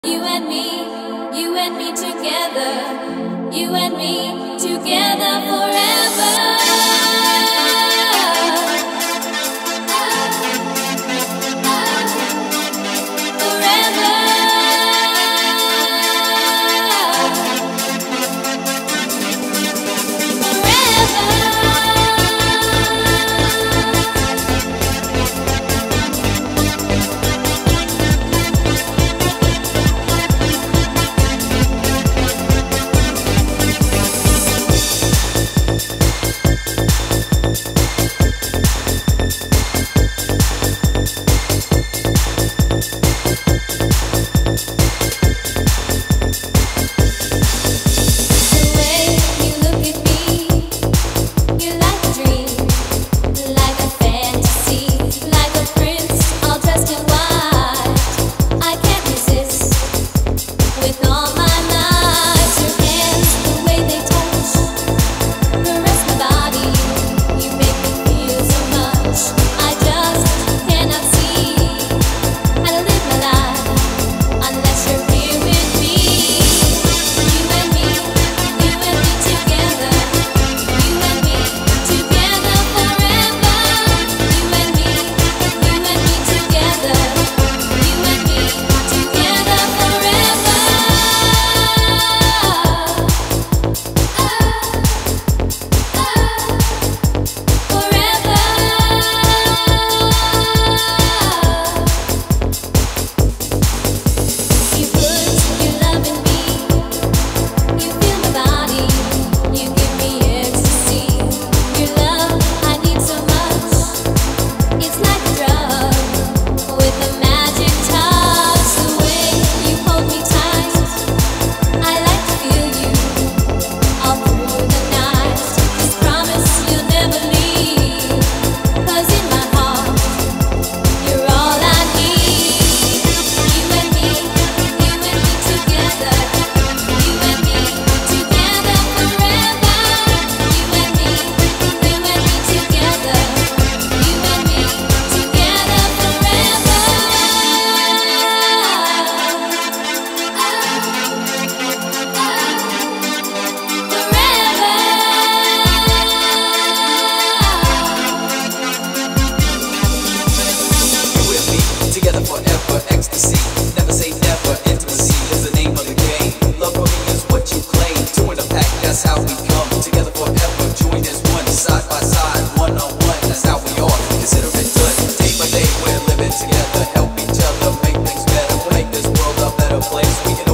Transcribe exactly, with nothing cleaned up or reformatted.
You and me, you and me together, you and me together forever. Together forever, ecstasy. Never say never, intimacy is the name of the game. Love for me is what you claim. Two in a pack, that's how we come. Together forever, join as one, side by side, one on one. That's how we are. Consider it done. Day by day, we're living together. Help each other, make things better. Make this world a better place. We can